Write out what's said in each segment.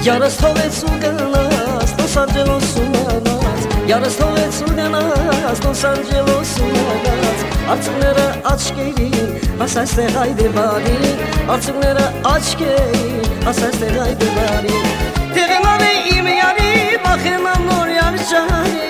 Yarız թողեց ու գնաց Los Angeles ունանաց Yarız թողեց ու գնաց Los Angeles ունանաց Արցունքները աչքերին Աս այստեղ այդե բարի Արցունքները աչքերին Աս այստեղ այդե բարի Տեղնավ է իմ յարի Բախենամ նոր յարչարի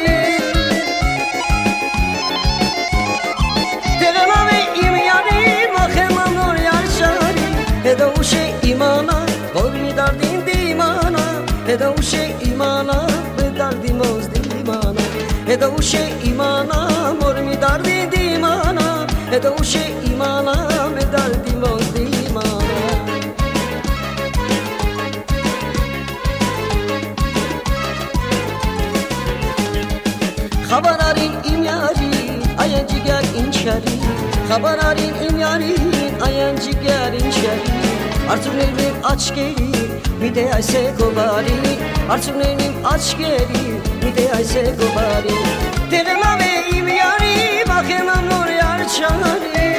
Տեղնավ է իմ յարի Բախենամ նոր յարչարի Հետո ուշ է իմանա Որ մի դարդին դիմանա Հետո ուշ է իմանա Որ դարդի մոզ դիմանա Հետո ուշ է իմանա Որ մի դարդին դիմանա Հետո ուշ է իմանա Որ դարդի մոզ դիմանա Խաբարարին իմ յարին Այն ջիգար ինչ յարին Խաբարարին իմ յարին Այն ջիգար ինչ յարին Արցունքներն իմ աչքերին Միտե այս է գոբարի Արցունքներն իմ աչքերին Միտե այս է գոբարի Տեղնավ է իմ յարի Բախենամ նոր յարչարի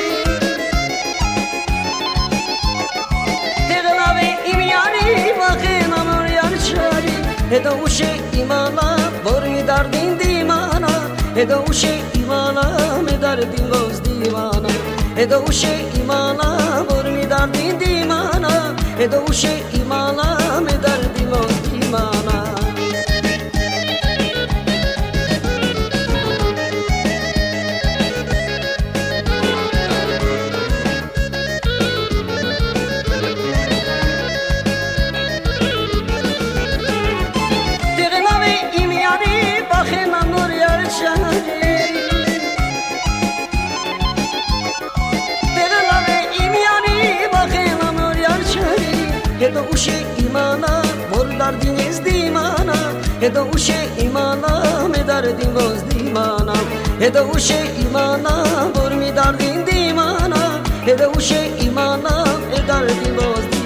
Տեղնավ է իմ յարի Բախենամ նոր յարչարի Հետո ուշ է իմանա Որ մի դարդին դիմանա Հետո ուշ է իմանա Մի դարդին ոզ դիմանա Հետո ուշ է իմանա Որ մի դարդին դիմանա Հետո ուշ է իմանա Մի դարդին ոզ դիմանա Տեղնավ է իմ յարի Բախենամ նոր յարչարի Հետո ուշ է իմանա, որ դարդին ես դիմանա Հետո ուշ է իմանա, մի դարդին ոզ դիմանա Հետո ուշ է իմանա, որ մի դարդին դիմանա Հետո ուշ է իմանա, մի դարդին ոզ դիմանա